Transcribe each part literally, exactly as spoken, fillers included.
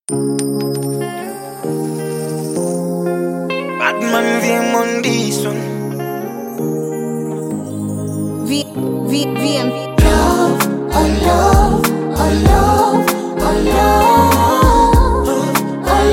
Batman V on this one. V, V, V M V. Love, oh love, oh love, oh love, oh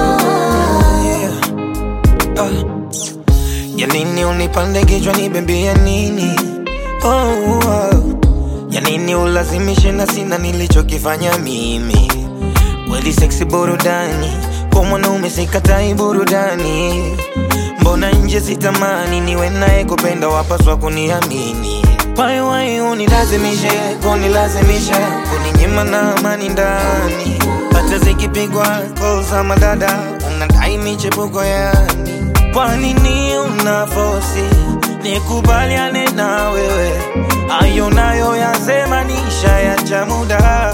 Yeah. Uh. Ya nini unipande kichwa nibembea nini? Oh, oh. Ya nini ulazimishe na sina nilichokifanya mimi? Kweli sexy burudani, kwa mwanaume sikatai burudani. Mbona nje sitamani niwe naye kupenda wapaswa kuniamini? Why why unilazimishe, kunilazimisha, kuninyima na amani ndani. Hata zikipigwa call za madada, unadai michepuko yani. Kwa nini unafosi, nikubaliane na wewe? Ayo nayo yasema nisha ya cha muda.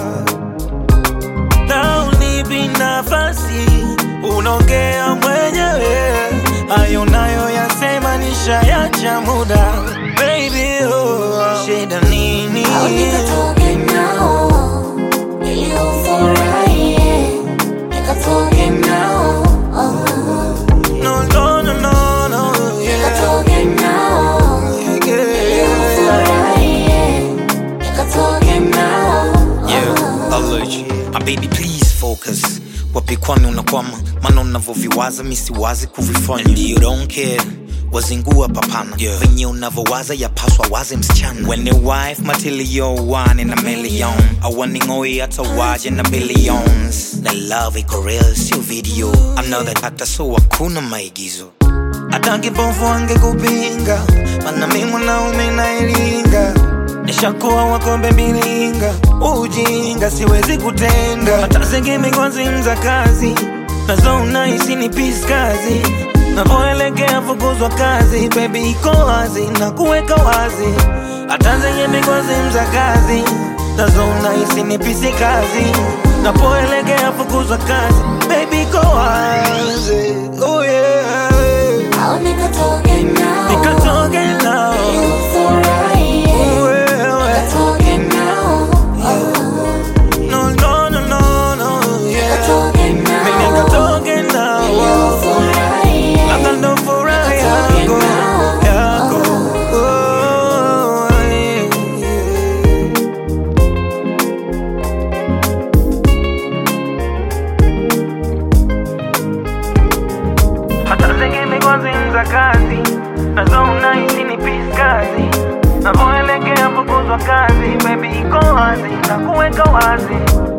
Na unipi nafasi, unaongea mwenyewe. Ayo nayo yasema nisha ya cha muda. Baby, oh, shida nini? How nikatoke nao ili ufurahie, nikatoke nao oh. No, no, no, no, no, yeah. Nikatoke nao Yeah, ili yeah. ufurahie, nikatoke nao oh. Yeah, allergy. My baby, please focus. Wapi kwani unakwama? Maana unavoviwaza misiwazi kuvifanya. And you don't care, wazingua papana. Yeah. Venye unavowaza yapaswa waze msichana. When your wife matilio one in a million, awaningoi hata waje na billions. Na love iko real, sio video. I know that hata so hakuna maigizo. Hata kipofu angekupinga, maana mimi mwanaume nailinga. Nishakuwa wakombe milinga, ujinga siwezi kutenda. Hata zingine kwa zimza kazi, nazo unahisi ni peace kazi. Napoelekea fukuzwa kazi, baby iko wazi na kuweka wazi. Hata zingine kwa zimza kazi, nazo unahisi ni peace kazi. Napoelekea fukuzwa kazi, baby iko wazi. Oh yeah. How nikatoke nao Nikatoke nao ili ufurahie, nikatoke nao oh. No, no, no, no, no, yeah. Nikatoke nao Mimi nikatoke nao ili ufurahie, Labda ndo furaha nikatoke yako, nao yako. oh. Oh, yeah, yeah. Hata zingine kwa zimza kazi, nazo unahisi ni peace kazi. Napoelekea fukuzwa kazi, baby iko wazi na kuweka wazi.